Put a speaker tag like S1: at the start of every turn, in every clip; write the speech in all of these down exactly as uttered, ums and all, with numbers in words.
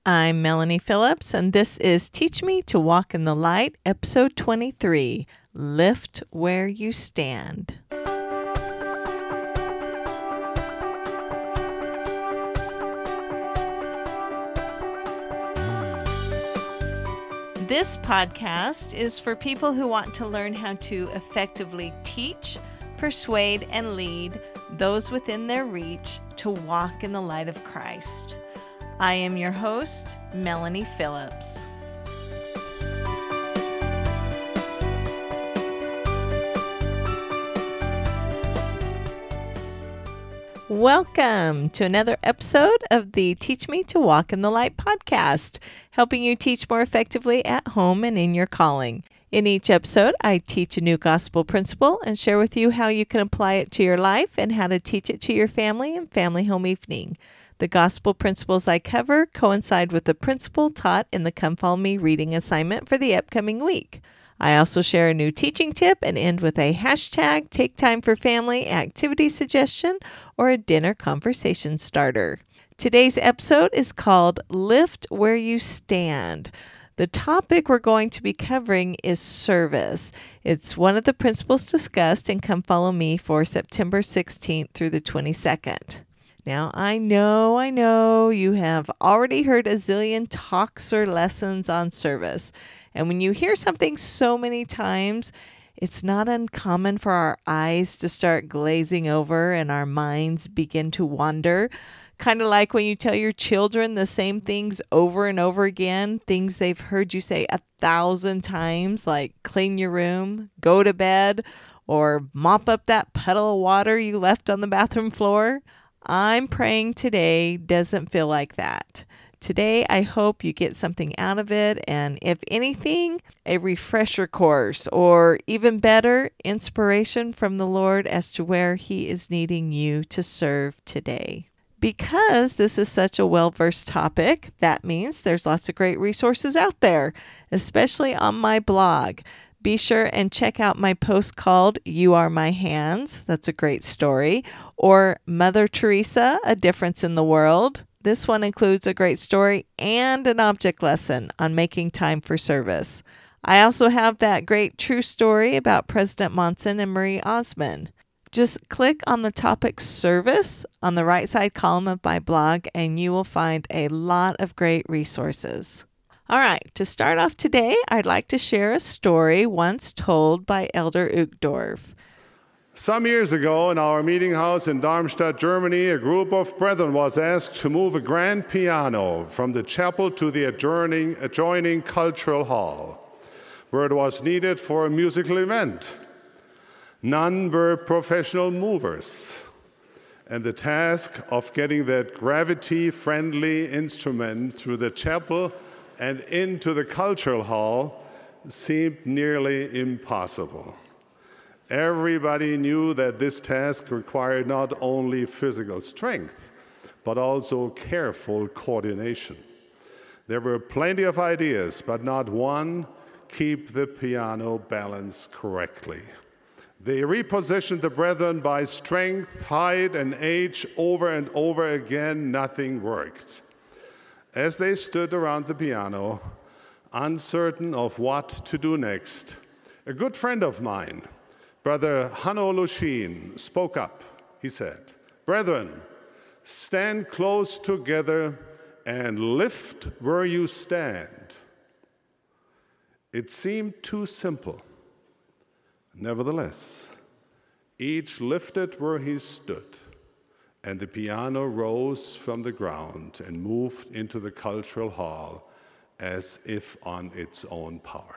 S1: I'm Melanie Phillips, and this is Teach Me to Walk in the Light, Episode twenty-three, Lift Where You Stand. This podcast is for people who want to learn how to effectively teach, persuade, and lead those within their reach to walk in the light of Christ. I am your host, Melanie Phillips. Welcome to another episode of the Teach Me to Walk in the Light podcast, helping you teach more effectively at home and in your calling. In each episode, I teach a new gospel principle and share with you how you can apply it to your life and how to teach it to your family and family home evening. The gospel principles I cover coincide with the principle taught in the Come Follow Me reading assignment for the upcoming week. I also share a new teaching tip and end with a hashtag Take Time for Family activity suggestion or a dinner conversation starter. Today's episode is called Lift Where You Stand. The topic we're going to be covering is service. It's one of the principles discussed in Come Follow Me for September sixteenth through the twenty-second. Now, I know, I know you have already heard a zillion talks or lessons on service. And when you hear something so many times, it's not uncommon for our eyes to start glazing over and our minds begin to wander. Kind of like when you tell your children the same things over and over again, things they've heard you say a thousand times, like clean your room, go to bed, or mop up that puddle of water you left on the bathroom floor. I'm praying today doesn't feel like that. Today, I hope you get something out of it, and if anything, a refresher course, or even better, inspiration from the Lord as to where He is needing you to serve today. Because this is such a well-versed topic, that means there's lots of great resources out there, especially on my blog. Be sure and check out my post called You Are My Hands. That's a great story. Or Mother Teresa, A Difference in the World. This one includes a great story and an object lesson on making time for service. I also have that great true story about President Monson and Marie Osmond. Just click on the topic service on the right side column of my blog and you will find a lot of great resources. All right, to start off today, I'd like to share a story once told by Elder Uchtdorf.
S2: Some years ago, in our meeting house in Darmstadt, Germany, a group of brethren was asked to move a grand piano from the chapel to the adjoining, adjoining cultural hall, where it was needed for a musical event. None were professional movers, and the task of getting that gravity-friendly instrument through the chapel and into the cultural hall seemed nearly impossible. Everybody knew that this task required not only physical strength, but also careful coordination. There were plenty of ideas, but not one keep the piano balanced correctly. They repositioned the brethren by strength, height, and age over and over again. Nothing worked. As they stood around the piano, uncertain of what to do next, a good friend of mine, Brother Hanno Lushin, spoke up. He said, "Brethren, stand close together and lift where you stand." It seemed too simple. Nevertheless, each lifted where he stood, and the piano rose from the ground and moved into the cultural hall as if on its own power.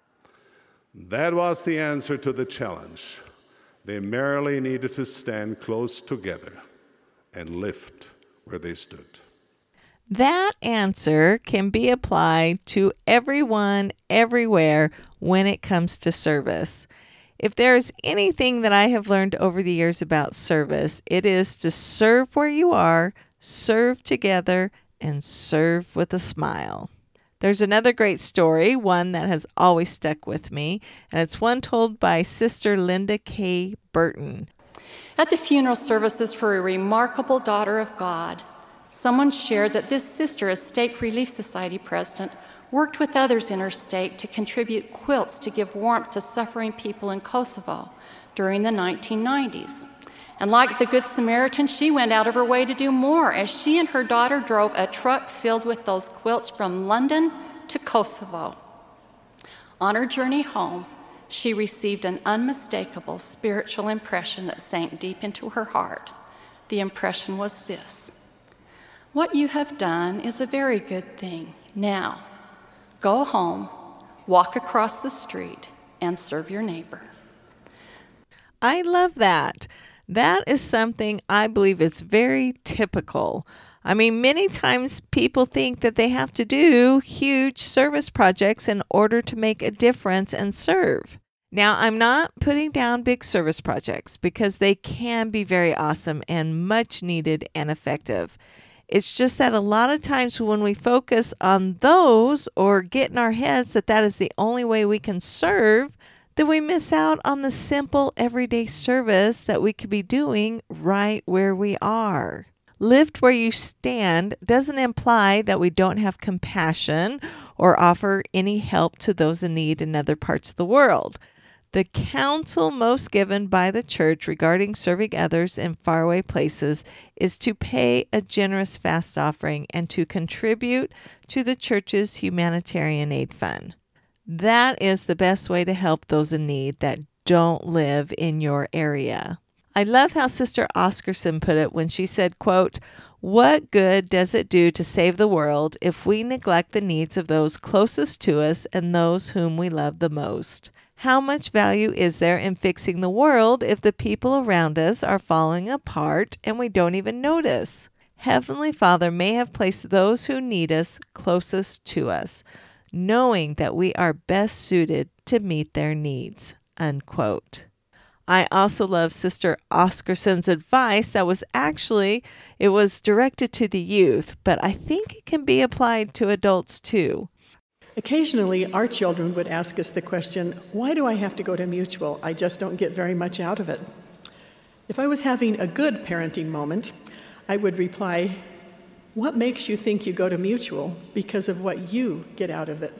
S2: That was the answer to the challenge. They merely needed to stand close together and lift where they stood.
S1: That answer can be applied to everyone, everywhere, when it comes to service. If there's anything that I have learned over the years about service, it is to serve where you are, serve together, and serve with a smile. There's another great story, one that has always stuck with me, and it's one told by Sister Linda K. Burton.
S3: At the funeral services for a remarkable daughter of God, Someone shared that this sister, a Stake Relief Society president, worked with others in her stake to contribute quilts to give warmth to suffering people in Kosovo during the nineteen nineties. And like the Good Samaritan, she went out of her way to do more as she and her daughter drove a truck filled with those quilts from London to Kosovo. On her journey home, she received an unmistakable spiritual impression that sank deep into her heart. The impression was this: what you have done is a very good thing. Now, go home, walk across the street, and serve your neighbor.
S1: I love that. That is something I believe is very typical. I mean, many times people think that they have to do huge service projects in order to make a difference and serve. Now, I'm not putting down big service projects because they can be very awesome and much needed and effective. It's just that a lot of times when we focus on those or get in our heads that that is the only way we can serve, then we miss out on the simple everyday service that we could be doing right where we are. Lift where you stand doesn't imply that we don't have compassion or offer any help to those in need in other parts of the world. The counsel most given by the church regarding serving others in faraway places is to pay a generous fast offering and to contribute to the church's humanitarian aid fund. That is the best way to help those in need that don't live in your area. I love how Sister Oscarson put it when she said, quote, "What good does it do to save the world if we neglect the needs of those closest to us and those whom we love the most? How much value is there in fixing the world if the people around us are falling apart and we don't even notice? Heavenly Father may have placed those who need us closest to us, knowing that we are best suited to meet their needs." Unquote. I also love Sister Oscarson's advice that was actually, it was directed to the youth, but I think it can be applied to adults too.
S4: Occasionally, our children would ask us the question, why do I have to go to Mutual? I just don't get very much out of it. If I was having a good parenting moment, I would reply, what makes you think you go to Mutual because of what you get out of it?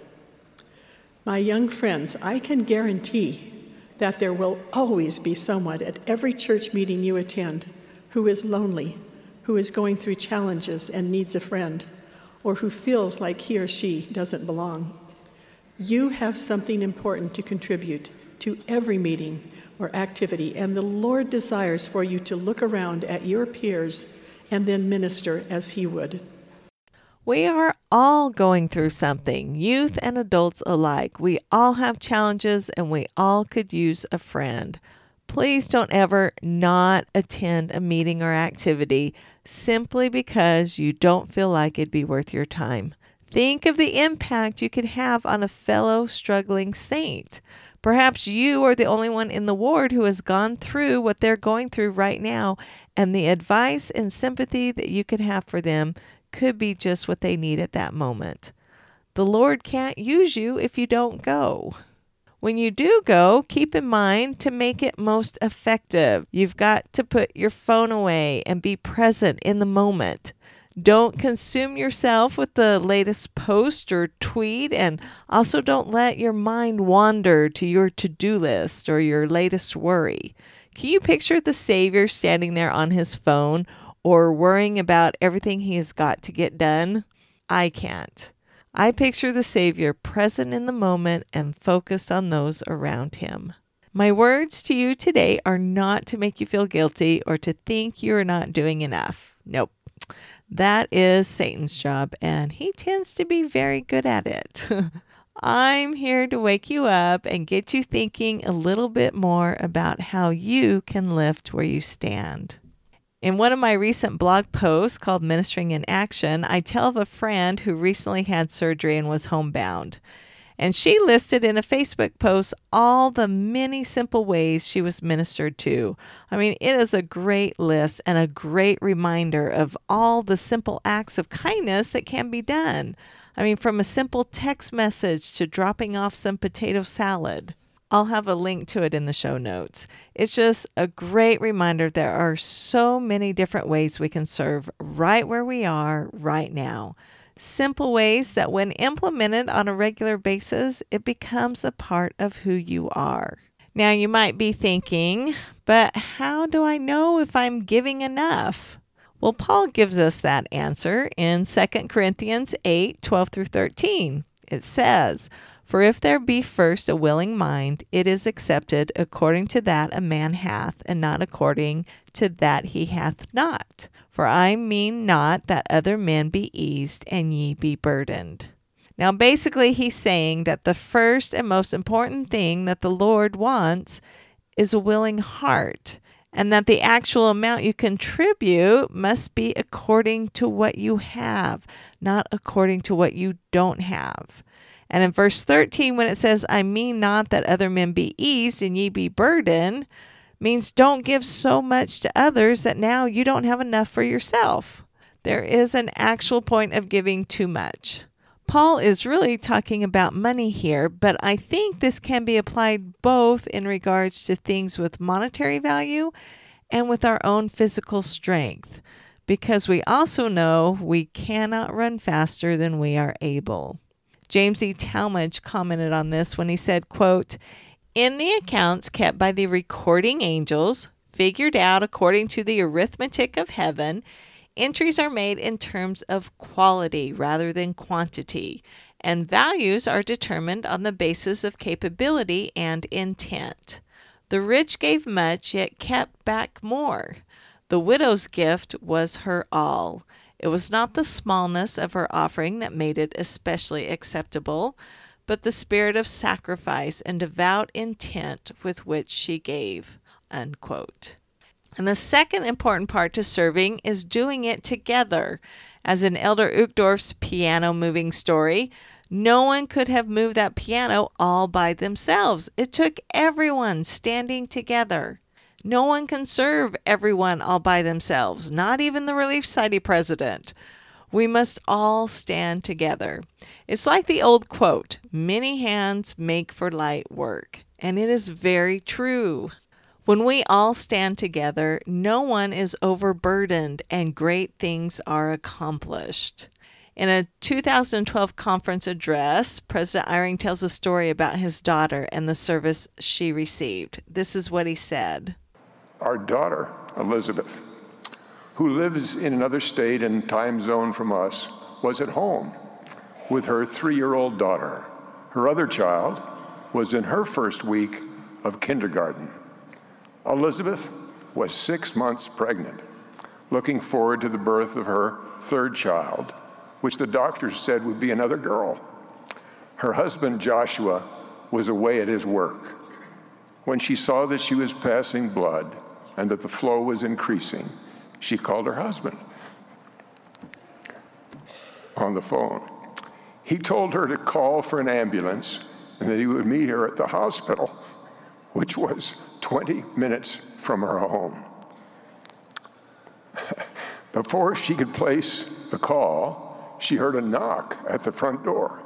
S4: My young friends, I can guarantee that there will always be someone at every church meeting you attend who is lonely, who is going through challenges and needs a friend, or who feels like he or she doesn't belong. You have something important to contribute to every meeting or activity, and the Lord desires for you to look around at your peers and then minister as he would.
S1: We are all going through something, youth and adults alike. We all have challenges and we all could use a friend. Please don't ever not attend a meeting or activity simply because you don't feel like it'd be worth your time. Think of the impact you could have on a fellow struggling saint. Perhaps you are the only one in the ward who has gone through what they're going through right now, and the advice and sympathy that you could have for them could be just what they need at that moment. The Lord can't use you if you don't go. When you do go, keep in mind to make it most effective. You've got to put your phone away and be present in the moment. Don't consume yourself with the latest post or tweet, and also don't let your mind wander to your to-do list or your latest worry. Can you picture the Savior standing there on his phone or worrying about everything he has got to get done? I can't. I picture the Savior present in the moment and focused on those around him. My words to you today are not to make you feel guilty or to think you're not doing enough. Nope. That is Satan's job, and he tends to be very good at it. I'm here to wake you up and get you thinking a little bit more about how you can lift where you stand. In one of my recent blog posts called Ministering in Action, I tell of a friend who recently had surgery and was homebound. And she listed in a Facebook post all the many simple ways she was ministered to. I mean, it is a great list and a great reminder of all the simple acts of kindness that can be done. I mean, from a simple text message to dropping off some potato salad. I'll have a link to it in the show notes. It's just a great reminder there are so many different ways we can serve right where we are right now. Simple ways that when implemented on a regular basis, it becomes a part of who you are. Now you might be thinking, but how do I know if I'm giving enough? Well, Paul gives us that answer in Second Corinthians eight, twelve through thirteen. It says, "For if there be first a willing mind, it is accepted according to that a man hath, and not according to that he hath not. For I mean not that other men be eased, and ye be burdened." Now, basically, he's saying that the first and most important thing that the Lord wants is a willing heart, and that the actual amount you contribute must be according to what you have, not according to what you don't have. And in verse thirteen, when it says, "I mean not that other men be eased and ye be burdened," means don't give so much to others that now you don't have enough for yourself. There is an actual point of giving too much. Paul is really talking about money here, but I think this can be applied both in regards to things with monetary value and with our own physical strength, because we also know we cannot run faster than we are able. James E. Talmage commented on this when he said, quote, "In the accounts kept by the recording angels, figured out according to the arithmetic of heaven, entries are made in terms of quality rather than quantity, and values are determined on the basis of capability and intent. The rich gave much, yet kept back more. The widow's gift was her all. It was not the smallness of her offering that made it especially acceptable, but the spirit of sacrifice and devout intent with which she gave." Unquote. And the second important part to serving is doing it together. As in Elder Uchtdorf's piano moving story, no one could have moved that piano all by themselves. It took everyone standing together. No one can serve everyone all by themselves, not even the Relief Society president. We must all stand together. It's like the old quote, "Many hands make for light work," and it is very true. When we all stand together, no one is overburdened and great things are accomplished. In a two thousand twelve conference address, President Eyring tells a story about his daughter and the service she received. This is what he said.
S5: Our daughter, Elizabeth, who lives in another state and time zone from us, was at home with her three-year-old daughter. Her other child was in her first week of kindergarten. Elizabeth was six months pregnant, looking forward to the birth of her third child, which the doctors said would be another girl. Her husband, Joshua, was away at his work. When she saw that she was passing blood and that the flow was increasing, she called her husband on the phone. He told her to call for an ambulance and that he would meet her at the hospital, which was twenty minutes from her home. Before she could place the call, she heard a knock at the front door.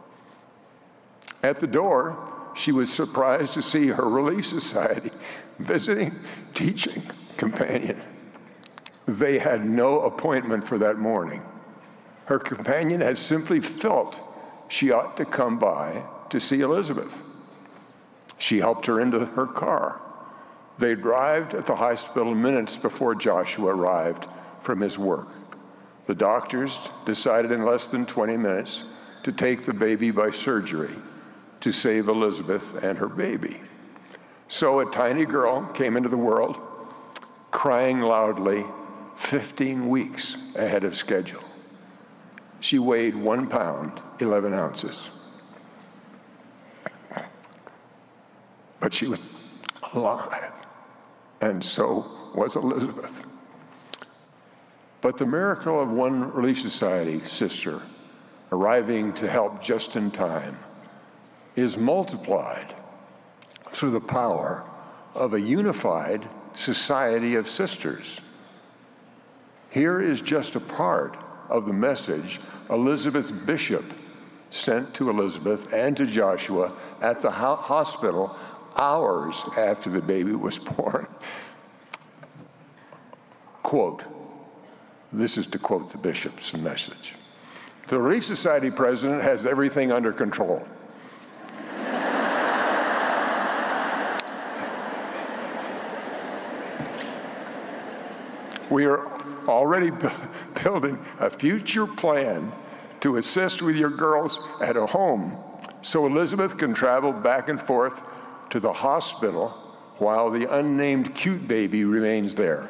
S5: At the door, she was surprised to see her Relief Society visiting teaching companion. They had no appointment for that morning. Her companion had simply felt she ought to come by to see Elizabeth. She helped her into her car. They arrived at the hospital minutes before Joshua arrived from his work. The doctors decided in less than twenty minutes to take the baby by surgery to save Elizabeth and her baby. So a tiny girl came into the world crying loudly fifteen weeks ahead of schedule. She weighed one pound, eleven ounces. But she was alive, and so was Elizabeth. But the miracle of one Relief Society sister arriving to help just in time is multiplied through the power of a unified society of sisters. Here is just a part of the message Elizabeth's bishop sent to Elizabeth and to Joshua at the ho- hospital hours after the baby was born. Quote, this is to quote the bishop's message. The Relief Society president has everything under control. We are already bu- building a future plan to assist with your girls at a home so Elizabeth can travel back and forth to the hospital while the unnamed cute baby remains there.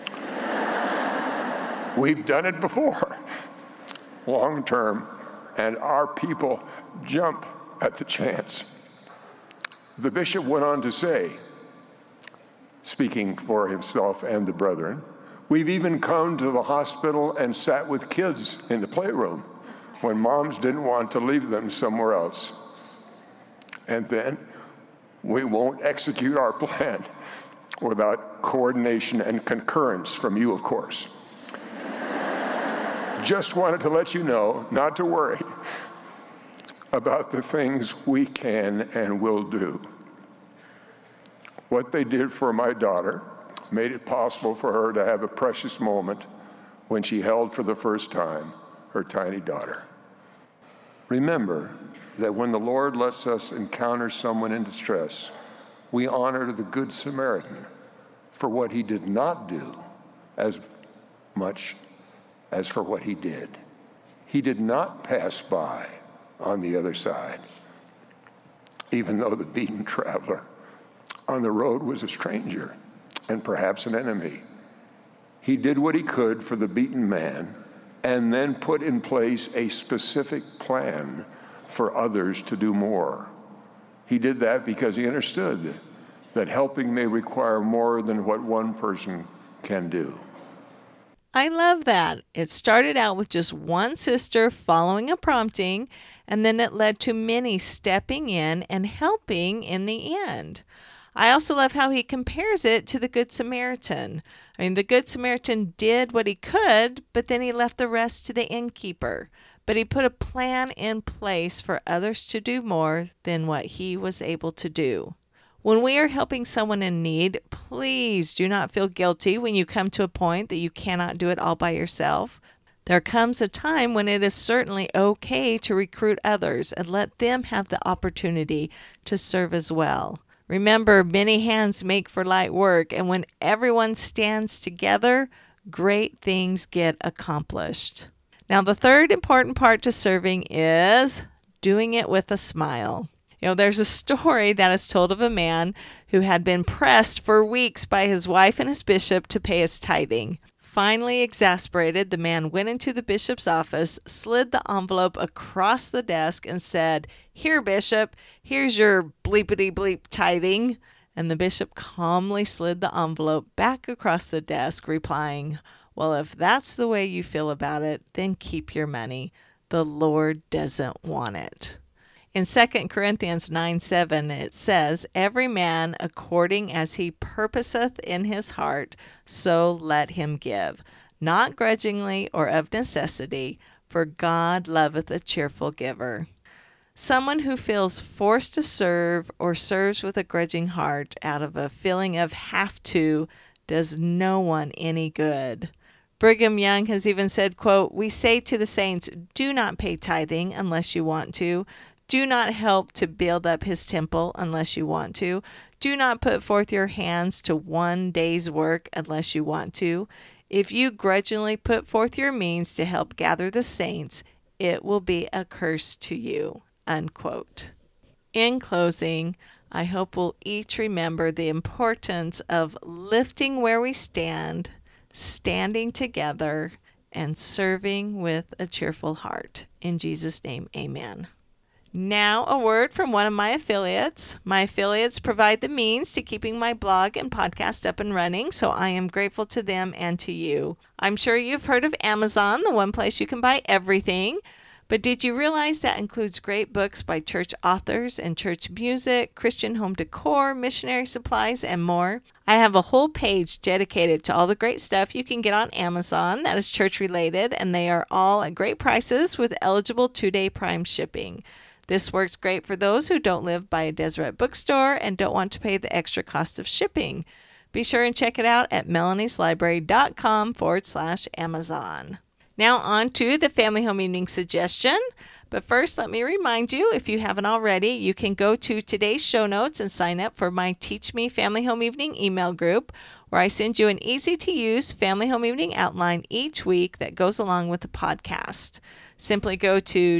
S5: We've done it before, long term, and our people jump at the chance. The bishop went on to say, speaking for himself and the brethren, we've even come to the hospital and sat with kids in the playroom when moms didn't want to leave them somewhere else. And then we won't execute our plan without coordination and concurrence from you, of course. Just wanted to let you know not to worry about the things we can and will do. What they did for my daughter made it possible for her to have a precious moment when she held for the first time her tiny daughter. Remember that when the Lord lets us encounter someone in distress, we honor the Good Samaritan for what he did not do as much as for what he did. He did not pass by on the other side, even though the beaten traveler on the road was a stranger and perhaps an enemy. He did what he could for the beaten man and then put in place a specific plan for others to do more. He did that because he understood that helping may require more than what one person can do.
S1: I love that. It started out with just one sister following a prompting, and then it led to many stepping in and helping in the end. I also love how he compares it to the Good Samaritan. I mean, the Good Samaritan did what he could, but then he left the rest to the innkeeper. But he put a plan in place for others to do more than what he was able to do. When we are helping someone in need, please do not feel guilty when you come to a point that you cannot do it all by yourself. There comes a time when it is certainly okay to recruit others and let them have the opportunity to serve as well. Remember, many hands make for light work, and when everyone stands together, great things get accomplished. Now, the third important part to serving is doing it with a smile. You know, there's a story that is told of a man who had been pressed for weeks by his wife and his bishop to pay his tithing. Finally exasperated, the man went into the bishop's office, slid the envelope across the desk, and said, "Here, bishop, here's your bleepity-bleep tithing." And the bishop calmly slid the envelope back across the desk, replying, "Well, if that's the way you feel about it, then keep your money. The Lord doesn't want it." In Second Corinthians nine seven, it says, "Every man according as he purposeth in his heart, so let him give, not grudgingly or of necessity, for God loveth a cheerful giver." Someone who feels forced to serve or serves with a grudging heart out of a feeling of have to does no one any good. Brigham Young has even said, quote, "We say to the saints, do not pay tithing unless you want to. Do not help to build up his temple unless you want to. Do not put forth your hands to one day's work unless you want to. If you grudgingly put forth your means to help gather the saints, it will be a curse to you." Unquote. In closing, I hope we'll each remember the importance of lifting where we stand, standing together, and serving with a cheerful heart. In Jesus' name, amen. Now, a word from one of my affiliates. My affiliates provide the means to keeping my blog and podcast up and running, so I am grateful to them and to you. I'm sure you've heard of Amazon, the one place you can buy everything. But did you realize that includes great books by church authors and church music, Christian home decor, missionary supplies, and more? I have a whole page dedicated to all the great stuff you can get on Amazon that is church related, and they are all at great prices with eligible two-day Prime shipping. This works great for those who don't live by a Deseret bookstore and don't want to pay the extra cost of shipping. Be sure and check it out at melanieslibrary.com forward slash Amazon. Now on to the Family Home Evening suggestion. But first, let me remind you, if you haven't already, you can go to today's show notes and sign up for my Teach Me Family Home Evening email group, where I send you an easy-to-use Family Home Evening outline each week that goes along with the podcast. Simply go to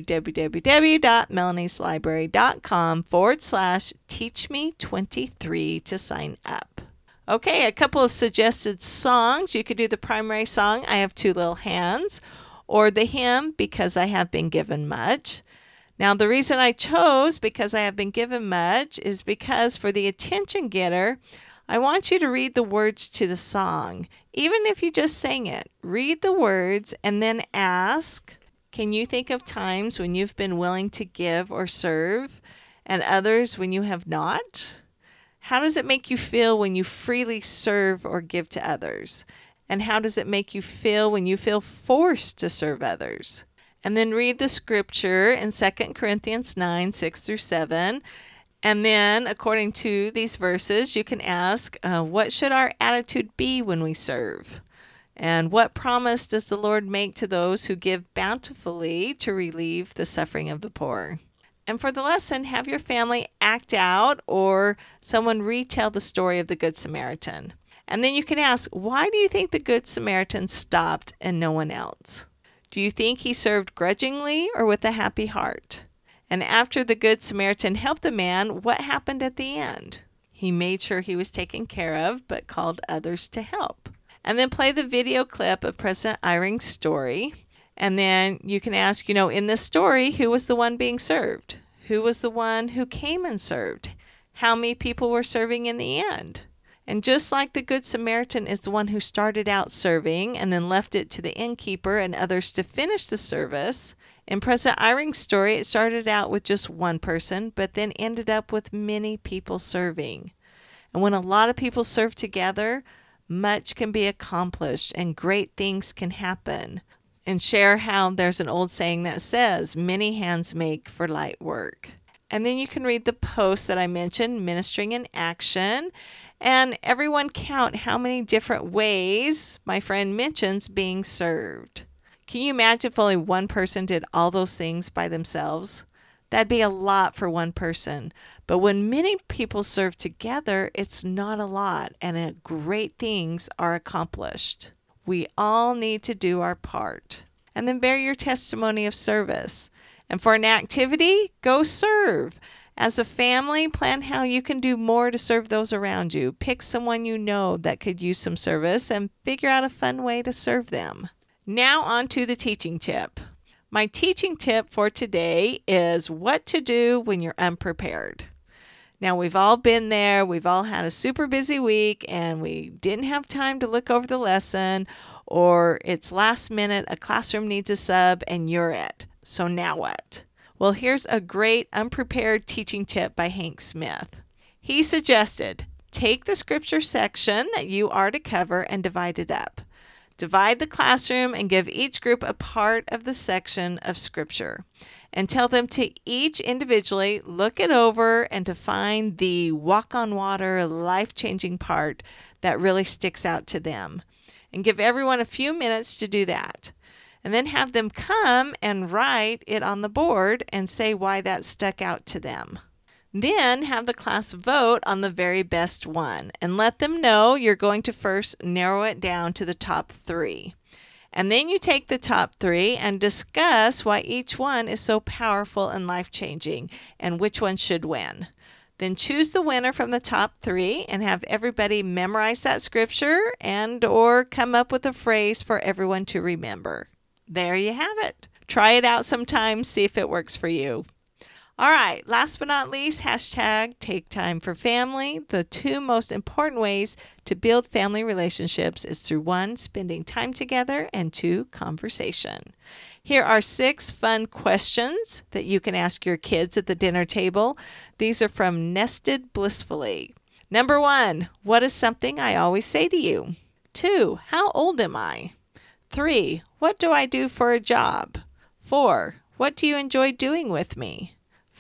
S1: www.melanieslibrary.com forward slash teach me twenty-three to sign up. Okay, a couple of suggested songs. You could do the primary song, I Have Two Little Hands, or the hymn, Because I Have Been Given Much. Now, the reason I chose Because I Have Been Given Much is because for the attention getter, I want you to read the words to the song. Even if you just sang it, read the words and then ask, can you think of times when you've been willing to give or serve and others when you have not? How does it make you feel when you freely serve or give to others? And how does it make you feel when you feel forced to serve others? And then read the scripture in Second Corinthians nine, six through seven. And then, according to these verses, you can ask, uh, what should our attitude be when we serve? And what promise does the Lord make to those who give bountifully to relieve the suffering of the poor? And for the lesson, have your family act out or someone retell the story of the Good Samaritan. And then you can ask, why do you think the Good Samaritan stopped and no one else? Do you think he served grudgingly or with a happy heart? And after the Good Samaritan helped the man, what happened at the end? He made sure he was taken care of, but called others to help. And then play the video clip of President Eyring's story. And then you can ask, you know, in this story, who was the one being served? Who was the one who came and served? How many people were serving in the end? And just like the Good Samaritan is the one who started out serving and then left it to the innkeeper and others to finish the service, in President Eyring's story, it started out with just one person, but then ended up with many people serving. And when a lot of people serve together, much can be accomplished and great things can happen. And share how there's an old saying that says, many hands make for light work. And then you can read the post that I mentioned, Ministering in Action, and everyone count how many different ways my friend mentions being served. Can you imagine if only one person did all those things by themselves? That'd be a lot for one person. But when many people serve together, it's not a lot, and great things are accomplished. We all need to do our part. And then bear your testimony of service. And for an activity, go serve. As a family, plan how you can do more to serve those around you. Pick someone you know that could use some service and figure out a fun way to serve them. Now on to the teaching tip. My teaching tip for today is what to do when you're unprepared. Now, we've all been there. We've all had a super busy week and we didn't have time to look over the lesson, or it's last minute, a classroom needs a sub and you're it. So now what? Well, here's a great unprepared teaching tip by Hank Smith. He suggested, take the scripture section that you are to cover and divide it up. Divide the classroom and give each group a part of the section of scripture. And tell them to each individually look it over and to find the walk on water, life-changing part that really sticks out to them. And give everyone a few minutes to do that. And then have them come and write it on the board and say why that stuck out to them. Then have the class vote on the very best one and let them know you're going to first narrow it down to the top three. And then you take the top three and discuss why each one is so powerful and life-changing and which one should win. Then choose the winner from the top three and have everybody memorize that scripture and or come up with a phrase for everyone to remember. There you have it. Try it out sometime, see if it works for you. All right, last but not least, hashtag take time for family. The two most important ways to build family relationships is through one, spending time together, and two, conversation. Here are six fun questions that you can ask your kids at the dinner table. These are from Nested Blissfully. Number one, what is something I always say to you? Two, how old am I? Three, what do I do for a job? Four, what do you enjoy doing with me?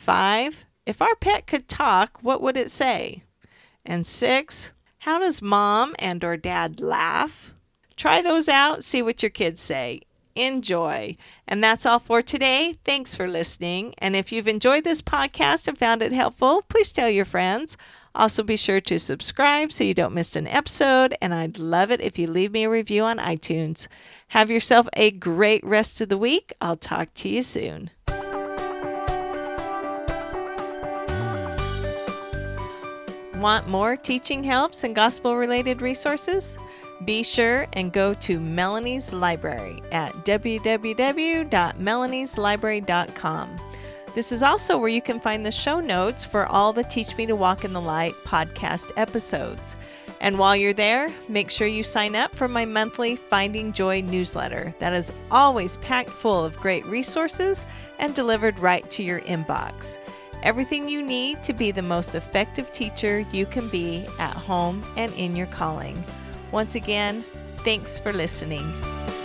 S1: Five, if our pet could talk, what would it say? And six, how does mom and or dad laugh? Try those out, see what your kids say. Enjoy. And that's all for today. Thanks for listening. And if you've enjoyed this podcast and found it helpful, please tell your friends. Also, be sure to subscribe so you don't miss an episode. And I'd love it if you leave me a review on iTunes. Have yourself a great rest of the week. I'll talk to you soon. Want more teaching helps and gospel-related resources? Be sure and go to Melanie's Library at w w w dot melanies library dot com. This is also where you can find the show notes for all the Teach Me to Walk in the Light podcast episodes. And while you're there, make sure you sign up for my monthly Finding Joy newsletter that is always packed full of great resources and delivered right to your inbox. Everything you need to be the most effective teacher you can be at home and in your calling. Once again, thanks for listening.